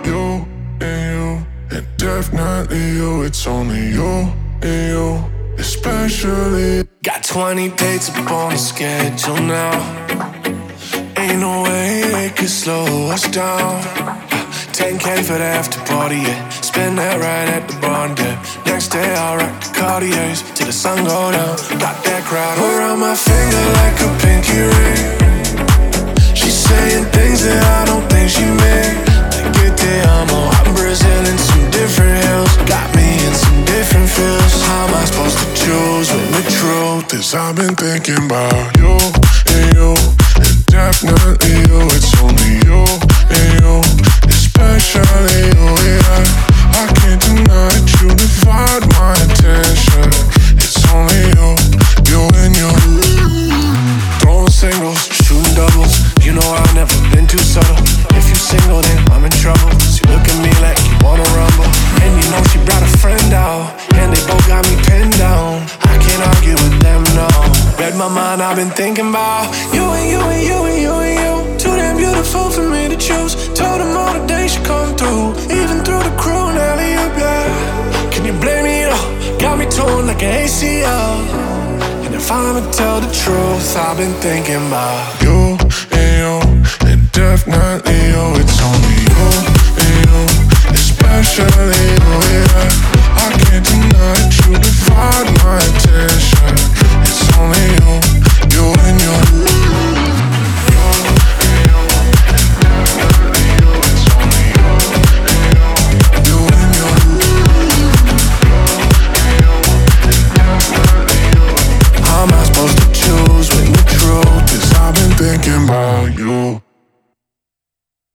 You and you, and definitely you. It's only you and you, especially. Got 20 dates up on the schedule now. Ain't no way they could slow us down. 10K for the after party, yeah. Spend that right at the barn, yeah. Next day I'll rock the Cartiers till the sun go down. Got that crowd around my finger like a pinky ring. She's saying things that I don't think she meant. Like get te amo, I'm Brazil in some different hills. Got me in some different feels. How am I supposed to choose when the truth is I've been thinking about you and you, and definitely you. It's only you and you, especially you, yeah. I can't deny that you divide my attention. It's only you, you and you. Throwing singles, shooting doubles. You know I've never been too subtle. If you single then I'm in trouble. She look at me like you wanna rumble. And you know she brought a friend out, and they both got me pinned down. I can't argue with them, no. Read my mind, I've been thinking about you and you and you and you and you. Too damn beautiful for me to choose. Told them all the days she come through. Even through the crew and alley-oop, yeah. Can you blame me, though? Got me torn like an ACL. And if I'ma tell the truth, I've been thinking about you and you, and definitely